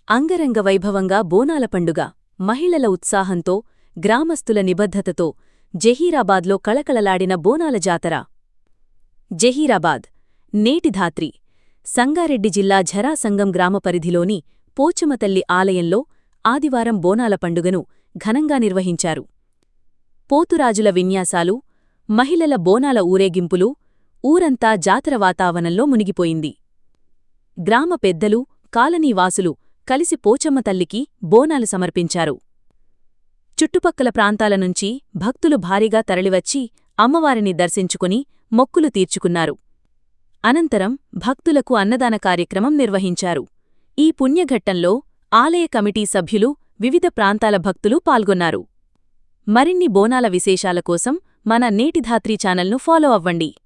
అంగరంగ వైభవంగా బోనాల పండుగ మహిళల ఉత్సాహంతో గ్రామస్తుల నిబద్ధతతో జహీరాబాద్లో కళకళలాడిన బోనాల జాతర. జహీరాబాద్ నేటి ధాత్రి సంగారెడ్డి జిల్లా ఝరాసంగం గ్రామ పరిధిలోని పోచమ్మతల్లి ఆలయంలో ఆదివారం బోనాల పండుగను ఘనంగా నిర్వహించారు. పోతురాజుల విన్యాసాలు, మహిళల బోనాల ఊరేగింపులు, ఊరంతా జాతర వాతావరణంలో మునిగిపోయింది. గ్రామ పెద్దలు, కాలనీవాసులు కలిసి పోచమ్మ తల్లికి బోనాలు సమర్పించారు. చుట్టుపక్కల ప్రాంతాల నుంచి భక్తులు భారీగా తరలివచ్చి అమ్మవారిని దర్శించుకుని మొక్కులు తీర్చుకున్నారు. అనంతరం భక్తులకు అన్నదాన కార్యక్రమం నిర్వహించారు. ఈ పుణ్యఘట్టంలో ఆలయ కమిటీ సభ్యులు, వివిధ ప్రాంతాల భక్తులు పాల్గొన్నారు. మరిన్ని బోనాల విశేషాల కోసం మన నేటి ధాత్రి ఛానల్ను ఫాలో అవ్వండి.